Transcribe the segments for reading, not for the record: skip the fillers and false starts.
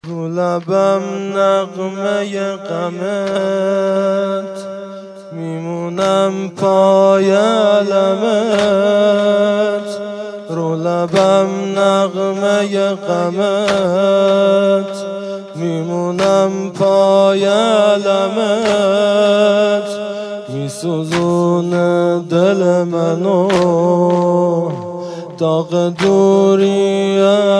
رو لبم نغمه غمت، میمونم پای علمت. رو لبم نغمه غمت، میمونم پای علمت. میسوزونه دل منو داغ دوری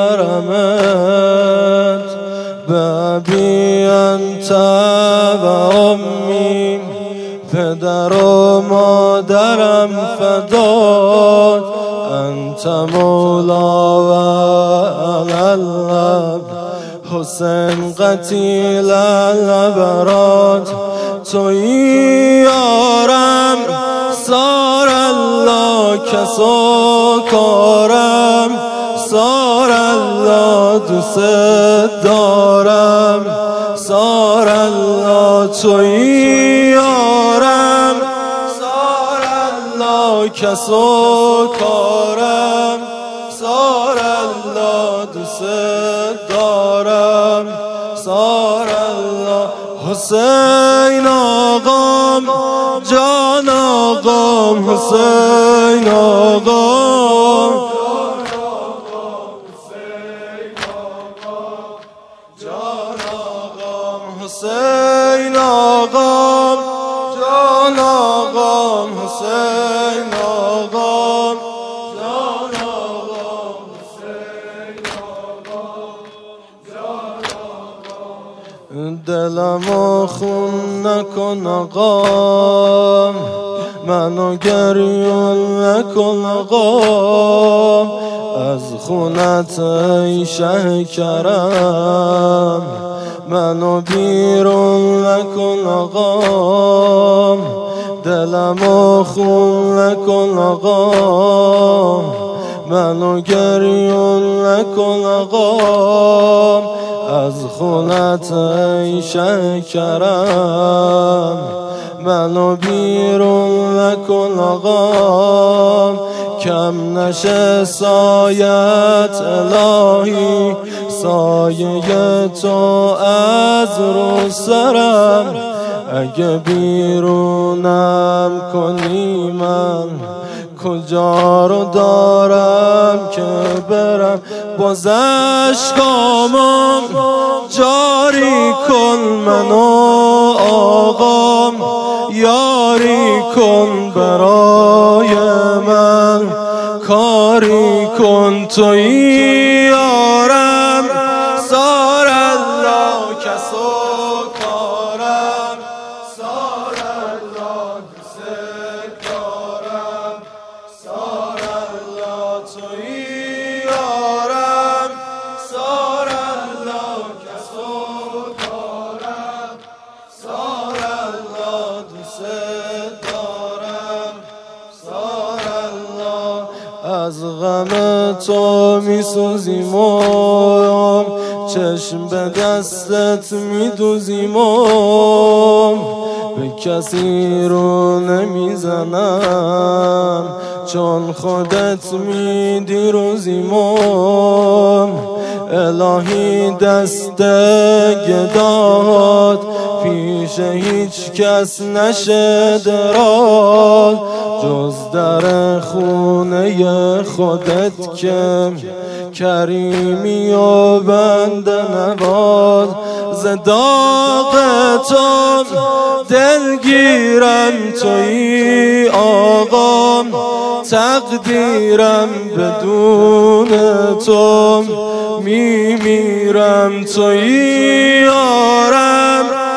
حرمت. بابی انت و امی، پدر و مادرم فدات. انت مولا و علالب، حسین قتیل البرات. تویی یارم سار الله کسو کارم، سار الله دوست دارم، سار الله. تویی یارم سار الله کسو کارم، سار الله دوست دارم، سار الله. حسین آقام جان آقام، حسین آقام حسین آقام جان آقام، حسین آقام جان آقام، حسین آقام جان آقام. دلمو خون نکن آقام، منو گریون نکن آقام. از خونت ای شه کرم، منو بیرون نکن آقام. دلمو خون نکن آقام، منو گریون نکن آقام. از خونت ای شه کرم، منو بیرون نکن آقام. کم نشه سایت الهی، سایه تو از رو سرم. اگه بیرونم کنی من کجا رو دارم که برم. باز اشکامم جاری کن منو آقام، یاری کن برای من، کاری کن. تویی یارم سار الله کسو کارم، سار الله دوست دارم، سار الله. تویی یارم سار الله کسو کارم، سار الله دوست دارم، سار الله. از غم تو میسوزیم و چشم به دستت میدوزیم و به کسی رو نمیزنم، چون خودت میدی روزیم و الهی دست گداهات پیش هیچ کس نشه دراز، جز در خونه خودت که کریمی و بنده نواز. ز داغ تو دلگیرم تویی آقام، تقدیرم بدون تو میمیرم. تویی یارم